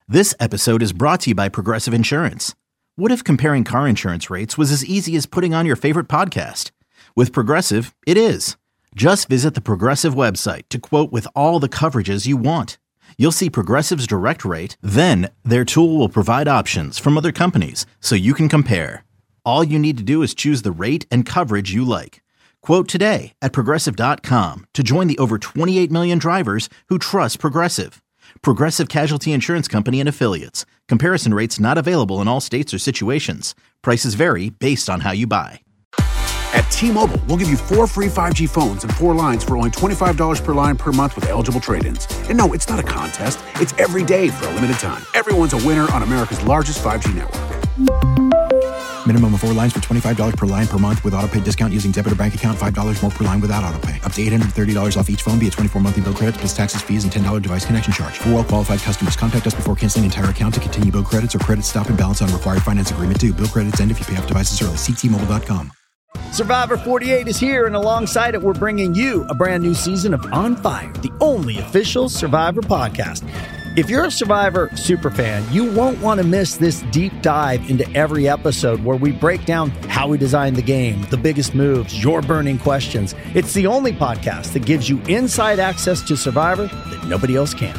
This episode is brought to you by Progressive Insurance. What if comparing car insurance rates was as easy as putting on your favorite podcast? With Progressive, it is. Just visit the Progressive website to quote with all the coverages you want. You'll see Progressive's direct rate, then their tool will provide options from other companies so you can compare. All you need to do is choose the rate and coverage you like. Quote today at Progressive.com to join the over 28 million drivers who trust Progressive. Progressive Casualty Insurance Company and Affiliates. Comparison rates not available in all states or situations. Prices vary based on how you buy. At T-Mobile, we'll give you 4 free 5G phones and 4 lines for only $25 per line per month with eligible trade-ins. And no, it's not a contest. It's every day for a limited time. Everyone's a winner on America's largest 5G network. Minimum of 4 lines for $25 per line per month with autopay discount using debit or bank account. $5 more per line without autopay. Up to $830 off each phone via 24 monthly bill credits plus taxes, fees, and $10 device connection charge. For well-qualified customers, contact us before canceling entire account to continue bill credits or credit stop and balance on required finance agreement due. Bill credits end if you pay off devices early. See T-Mobile.com. Survivor 48 is here, and alongside it, we're bringing you a brand new season of On Fire, the only official Survivor podcast. If you're a Survivor superfan, you won't want to miss this deep dive into every episode where we break down how we designed the game, the biggest moves, your burning questions. It's the only podcast that gives you inside access to Survivor that nobody else can.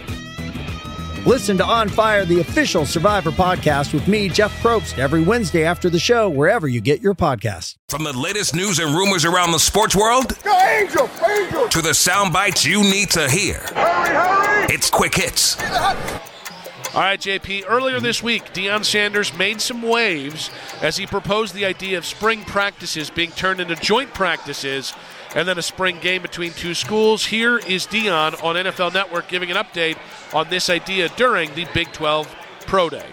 Listen to On Fire, the official Survivor podcast with me, Jeff Probst, every Wednesday after the show, wherever you get your podcasts. From the latest news and rumors around the sports world, Go Angel! Angel! to the sound bites you need to hear. Hurry! It's Quick Hits. All right, JP, earlier this week, Deion Sanders made some waves as he proposed the idea of spring practices being turned into joint practices and then a spring game between two schools. Here is Deion on NFL Network giving an update on this idea during the Big 12 Pro Day.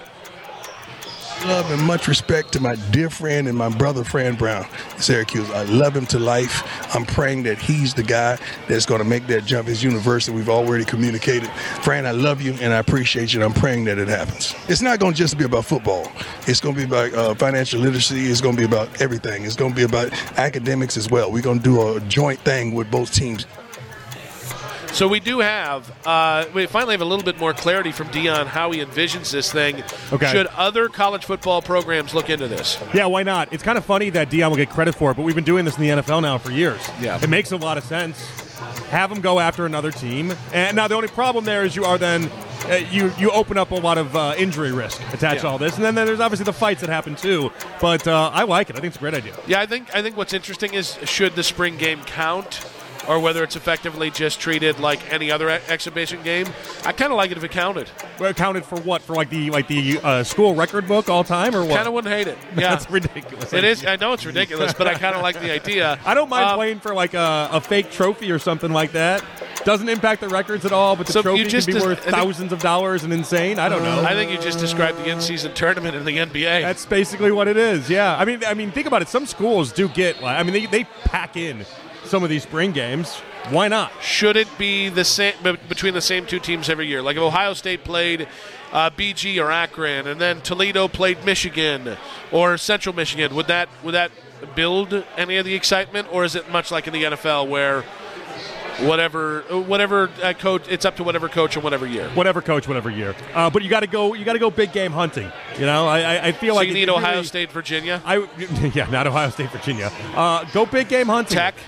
Love and much respect to my dear friend and my brother, Fran Brown, in Syracuse. I love him to life. I'm praying that he's the guy that's going to make that jump. His university, we've already communicated. Fran, I love you and I appreciate you, and I'm praying that it happens. It's not going to just be about football. It's going to be about financial literacy. It's going to be about everything. It's going to be about academics as well. We're going to do a joint thing with both teams. So we do have, we finally have a little bit more clarity from Deion how he envisions this thing. Okay. Should other college football programs look into this? Yeah, why not? It's kind of funny that Deion will get credit for it, but we've been doing this in the NFL now for years. Yeah. It makes a lot of sense. Have them go after another team. And now the only problem there is you are then you open up a lot of injury risk attached to all this. And then there's obviously the fights that happen too. But I like it. I think it's a great idea. Yeah, I think what's interesting is should the spring game count, or whether it's effectively just treated like any other exhibition game. I kind of like it if it counted. Well, it counted for what? For like the school record book all time, or what? Kind of wouldn't hate it. Yeah, that's ridiculous. It is. I know it's ridiculous, but I kind of like the idea. I don't mind playing for like a fake trophy or something like that. Doesn't impact the records at all, but the trophy can be worth thousands of dollars and insane. I don't know. I think you just described the in-season tournament in the NBA. That's basically what it is. Yeah, I mean, think about it. Some schools do get. I mean, they pack in some of these spring games. Why not? Should it be the same between the same two teams every year? Like if Ohio State played BG or Akron, and then Toledo played Michigan or Central Michigan, would that build any of the excitement, or is it much like in the NFL where whatever coach, it's up to whatever coach and whatever year? Whatever coach, whatever year. But you got to go big game hunting. You know, I feel so like you need Ohio State, Virginia. Yeah, not Ohio State, Virginia. Go big game hunting. Tech.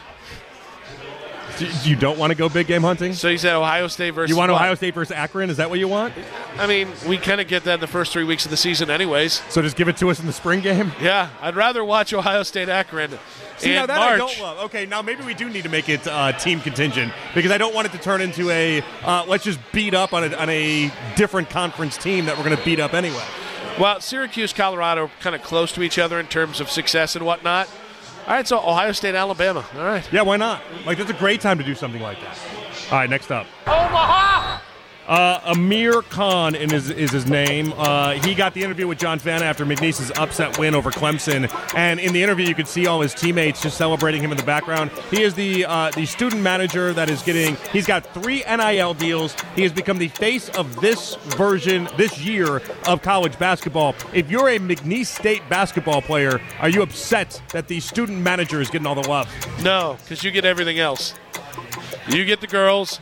You don't want to go big game hunting? So you said Ohio State versus You want what? Ohio State versus Akron? Is that what you want? I mean, we kind of get that in the first 3 weeks of the season anyways. So just give it to us in the spring game? Yeah, I'd rather watch Ohio State Akron See, in now that March. I don't love. Okay, now maybe we do need to make it team contingent because I don't want it to turn into a let's just beat up on a different conference team that we're going to beat up anyway. Well, Syracuse, Colorado are kind of close to each other in terms of success and whatnot. All right, so Ohio State, Alabama. All right. Yeah, why not? Like, that's a great time to do something like that. All right, next up. Omaha! Amir Khan is his name. He got the interview with John Fanta after McNeese's upset win over Clemson. And in the interview, you could see all his teammates just celebrating him in the background. He is the student manager that is he's got 3 NIL deals. He has become the face of this year of college basketball. If you're a McNeese State basketball player, are you upset that the student manager is getting all the love? No, because you get everything else. You get the girls.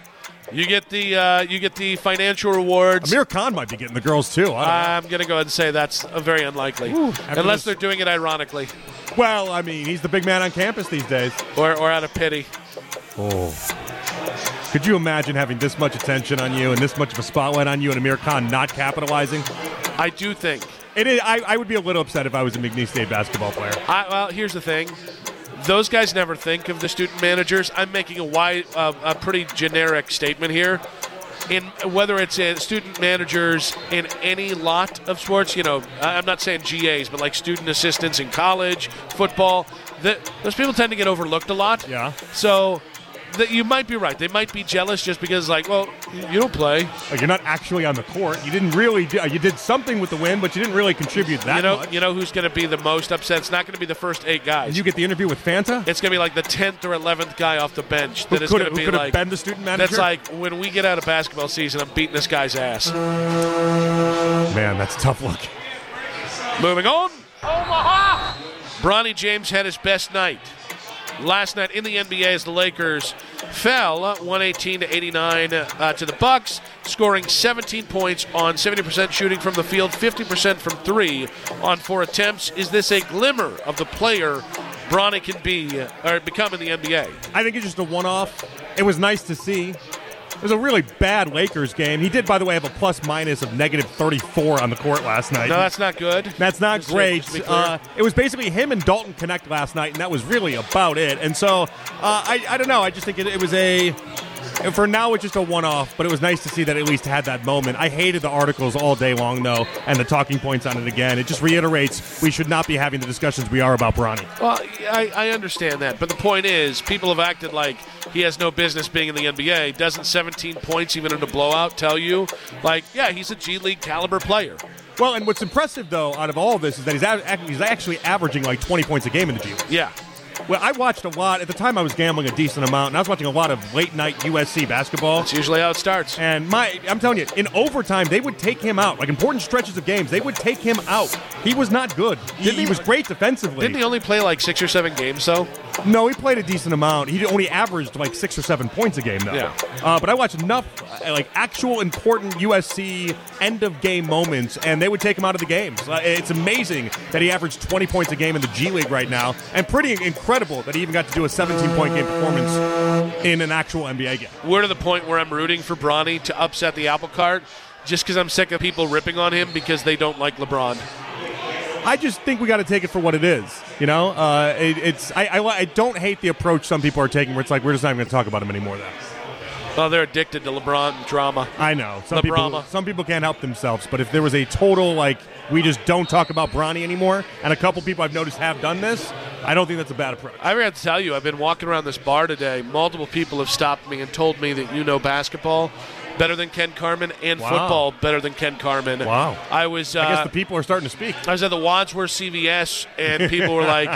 You get the financial rewards. Amir Khan might be getting the girls too. I'm going to go ahead and say that's very unlikely, unless they're doing it ironically. Well, I mean, he's the big man on campus these days. Or out of pity. Oh. Could you imagine having this much attention on you and this much of a spotlight on you and Amir Khan not capitalizing? I do think. It is. I would be a little upset if I was a McNeese State basketball player. Well, here's the thing. Those guys never think of the student managers. I'm making a pretty generic statement here. In whether it's student managers in any lot of sports, I'm not saying GAs, but like student assistants in college, football, those people tend to get overlooked a lot. Yeah. So you might be right. They might be jealous just because, like, well, you don't play. Like, you're not actually on the court. You didn't really you did something with the win, but you didn't really contribute that much. You know who's going to be the most upset? It's not going to be the first 8 guys. And you get the interview with Fanta? It's going to be like the 10th or 11th guy off the bench. Who could have been the student manager? That's like, when we get out of basketball season, I'm beating this guy's ass. Man, that's tough luck. Moving on. Omaha! Bronny James had his best night last night in the NBA as the Lakers fell 118-89 to the Bucks, scoring 17 points on 70% shooting from the field, 50% from 3 on 4 attempts. Is this a glimmer of the player Bronny can be or become in the NBA? I think it's just a one-off. It was nice to see. It was a really bad Lakers game. He did, by the way, have a plus-minus of -34 on the court last night. No, that's not good. That's not great. It was basically him and Dalton Connect last night, and that was really about it. And so, I don't know. I just think it was for now, it's just a one-off, but it was nice to see that at least had that moment. I hated the articles all day long, though, and the talking points on it again. It just reiterates we should not be having the discussions we are about Bronny. Well, I understand that, but the point is people have acted like he has no business being in the NBA. Doesn't 17 points, even in a blowout, tell you? Like, yeah, he's a G League caliber player. Well, and what's impressive, though, out of all of this is that he's actually averaging like 20 points a game in the G League. Yeah. Well, I watched a lot. At the time, I was gambling a decent amount, and I was watching a lot of late-night USC basketball. That's usually how it starts. And I'm telling you, in overtime, they would take him out. Like, important stretches of games, they would take him out. He was not good. He was great defensively. Didn't he only play like 6 or 7 games, though? No, he played a decent amount. He only averaged like 6 or 7 points a game, though. Yeah. But I watched enough like actual important USC end-of-game moments, and they would take him out of the games. It's amazing that he averaged 20 points a game in the G League right now, and pretty incredible that he even got to do a 17-point game performance in an actual NBA game. We're to the point where I'm rooting for Bronny to upset the apple cart just because I'm sick of people ripping on him because they don't like LeBron. I just think we got to take it for what it is. You know, I don't hate the approach some people are taking where it's like we're just not even going to talk about him anymore. Well, they're addicted to LeBron drama. I know. Some people can't help themselves. But if there was a total, like, we just don't talk about Bronny anymore, and a couple people I've noticed have done this, I don't think that's a bad approach. I forgot to tell you, I've been walking around this bar today. Multiple people have stopped me and told me that you know basketball better than Ken Carman and football better than Ken Carman. Wow. I guess the people are starting to speak. I was at the Wadsworth CVS, and people were like,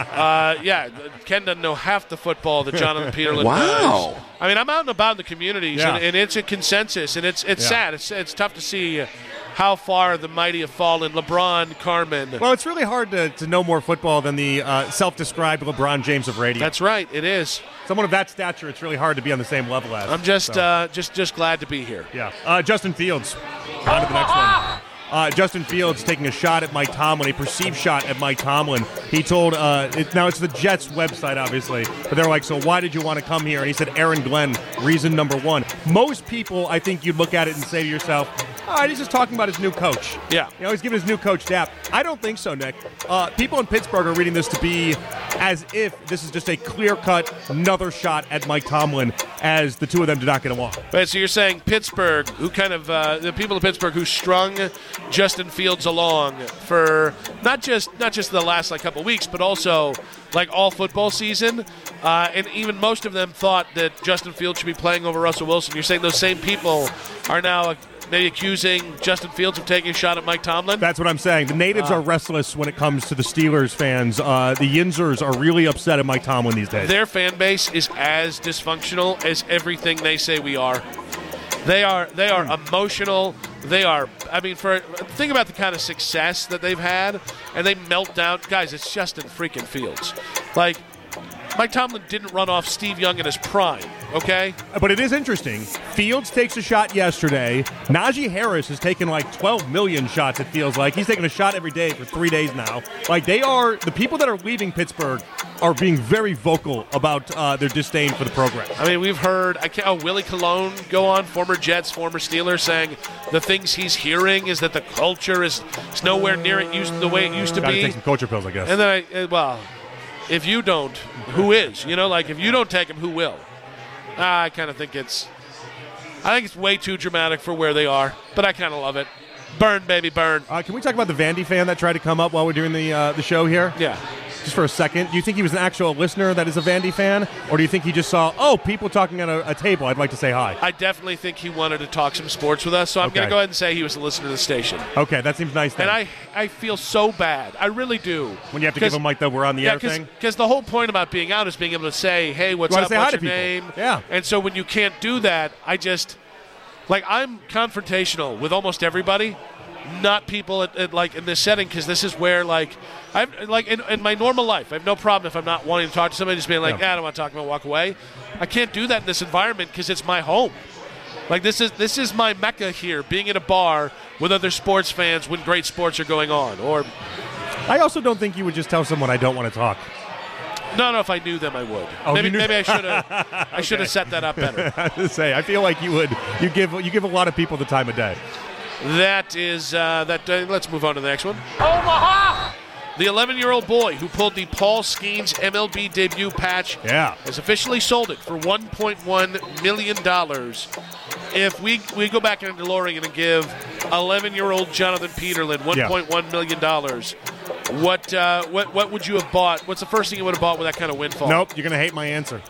yeah, Ken doesn't know half the football that Jonathan Peterlin does. I mean, I'm out and about in the communities, and it's a consensus, and it's sad. It's tough to see how far the mighty have fallen. LeBron, Carman. Well, it's really hard to know more football than the self-described LeBron James of radio. That's right. It is. Someone of that stature, it's really hard to be on the same level as. I'm just glad to be here. Yeah. Justin Fields. On to the next one. Justin Fields taking a shot at Mike Tomlin, a perceived shot at Mike Tomlin. He told, now it's the Jets website, obviously, but they're like, so why did you want to come here? And he said, Aaron Glenn, reason number 1. Most people, I think you'd look at it and say to yourself, all right, he's just talking about his new coach. Yeah. You know, he's giving his new coach dap. I don't think so, Nick. People in Pittsburgh are reading this to be as if this is just a clear-cut, another shot at Mike Tomlin, as the two of them did not get along. Right, so you're saying Pittsburgh, who kind of, the people of Pittsburgh who strung Justin Fields along for not just the last couple weeks, but also like all football season, and even most of them thought that Justin Fields should be playing over Russell Wilson. You're saying those same people are now maybe accusing Justin Fields of taking a shot at Mike Tomlin? That's what I'm saying. The natives are restless when it comes to the Steelers fans. The Yinzers are really upset at Mike Tomlin these days. Their fan base is as dysfunctional as everything they say we are. They are emotional. They are, I mean, think about the kind of success that they've had, and they melt down. Guys, it's Justin freaking Fields. Like, Mike Tomlin didn't run off Steve Young in his prime. okay? But it is interesting. Fields takes a shot yesterday. Najee Harris has taken like 12 million shots, it feels like. He's taken a shot every day for 3 days now. Like, the people that are leaving Pittsburgh are being very vocal about their disdain for the program. I mean, we've heard Willie Colon go on, former Jets, former Steelers, saying the things he's hearing is that the culture is nowhere near the way it used to Gotta be. take some culture pills, I guess. And then if you don't, who is? If you don't take them, who will? I kind of think it's way too dramatic for where they are, but I kind of love it. Burn, baby, burn. Can we talk about the Vandy fan that tried to come up while we're doing the show here? Yeah. Just for a second. Do you think he was an actual listener that is a Vandy fan? Or do you think he just saw, people talking at a table, I'd like to say hi? I definitely think he wanted to talk some sports with us, so I'm going to go ahead and say he was a listener to the station. Okay, that seems nice then. And I feel so bad. I really do. When you have to give him like the we're on the air thing? Because the whole point about being out is being able to say, hey, what's up, what's your name? Yeah. And so when you can't do that, I'm confrontational with almost everybody. Not people in this setting, because this is where in my normal life I have no problem if I'm not wanting to talk to somebody, just being like, I don't want to talk about, walk away. I can't do that in this environment because it's my home. Like this is my mecca here, being in a bar with other sports fans when great sports are going on. Or I also don't think you would just tell someone I don't want to talk. No, if I knew them, I would. Oh, maybe I should have. I should have set that up better. I was to say, I feel like you would. You give a lot of people the time of day. That is that. Let's move on to the next one. Omaha! The 11-year-old boy who pulled the Paul Skeens MLB debut patch has officially sold it for $1.1 million. If we go back in DeLorean and give 11-year-old Jonathan Peterlin $1.1 million, what would you have bought? What's the first thing you would have bought with that kind of windfall? Nope, you're going to hate my answer.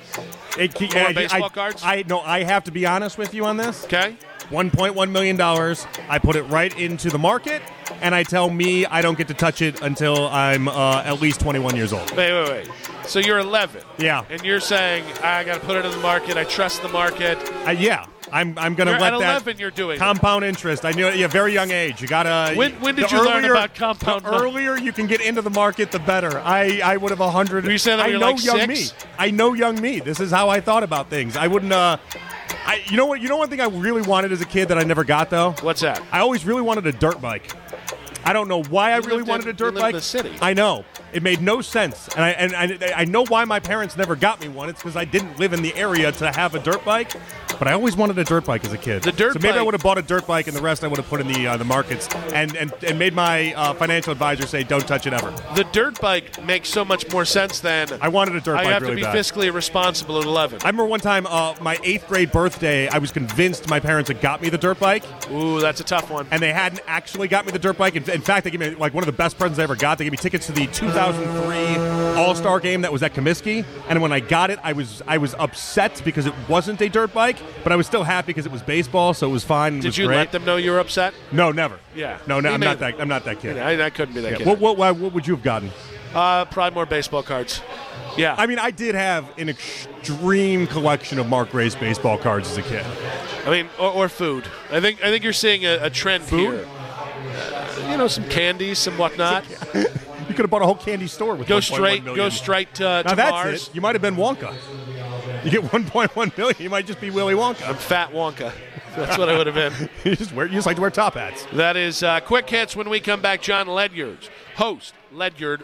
More baseball cards? I have to be honest with you on this. Okay. $1.1 million. I put it right into the market, and I tell me I don't get to touch it until I'm at least 21 years old. Wait. So you're 11. Yeah. And you're saying, I got to put it in the market. I trust the market. Yeah. I'm going to let at 11, that you're doing compound interest. I knew it at a very young age. You got to. When did you learn about compound? The earlier you can get into the market, the better. I would have 100. Were you saying that you're like young 6? me. I know young me. This is how I thought about things. I wouldn't. You know what? You know one thing I really wanted as a kid that I never got though. What's that? I always really wanted a dirt bike. I don't know why I really wanted a dirt bike. In the city. I know. It made no sense. And I know why my parents never got me one. It's because I didn't live in the area to have a dirt bike. But I always wanted a dirt bike as a kid. So maybe I would have bought a dirt bike, and the rest I would have put in the markets and made my financial advisor say, don't touch it ever. The dirt bike makes so much more sense than I wanted a dirt bike really bad. I have to be fiscally responsible at 11. I remember one time, my 8th grade birthday, I was convinced my parents had got me the dirt bike. Ooh, that's a tough one. And they hadn't actually got me the dirt bike. In fact, they gave me like one of the best presents I ever got. They gave me tickets to the 2003 All-Star game that was at Comiskey. And when I got it, I was upset because it wasn't a dirt bike, but I was still happy because it was baseball, so it was fine. Did you let them know you were upset? No, never. Yeah. No, I'm not that kid. Yeah, I couldn't be that kid. What would you have gotten? Probably more baseball cards. Yeah. I mean, I did have an extreme collection of Mark Gray's baseball cards as a kid. I mean, or food. I think you're seeing a trend food? here. Some candies, some whatnot. You could have bought a whole candy store with $1.1 million. Go straight to now that's Mars. it. You might have been Wonka. You get $1.1 million, you might just be Willy Wonka. I'm Fat Wonka. That's what I would have been. You just like to wear top hats. That is Quick Hits. When we come back, John Ledyard, host of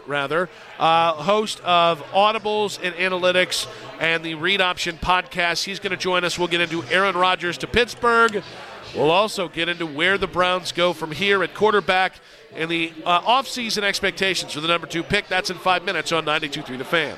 Audibles and Analytics and the Read Option podcast. He's going to join us. We'll get into Aaron Rodgers to Pittsburgh. We'll also get into where the Browns go from here at quarterback and the offseason expectations for the number 2 pick. That's in 5 minutes on 92.3 The Fan.